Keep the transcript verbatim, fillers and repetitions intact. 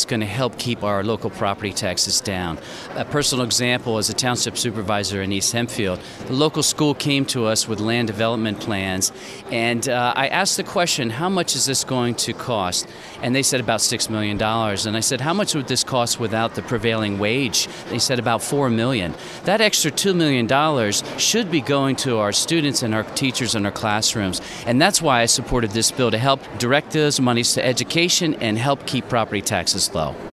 that's going to help keep our local property taxes down. A personal example, as a township supervisor in East Hempfield, the local school came to us with land development plans, and uh, I asked the question, how much is this going to cost? And they said about six million dollars. And I said, how much would this cost without the prevailing wage? They said about four million dollars. That extra two million dollars should be going to our students and our teachers in our classrooms. And that's why I supported this bill, to help direct those monies to education and help keep property taxes low.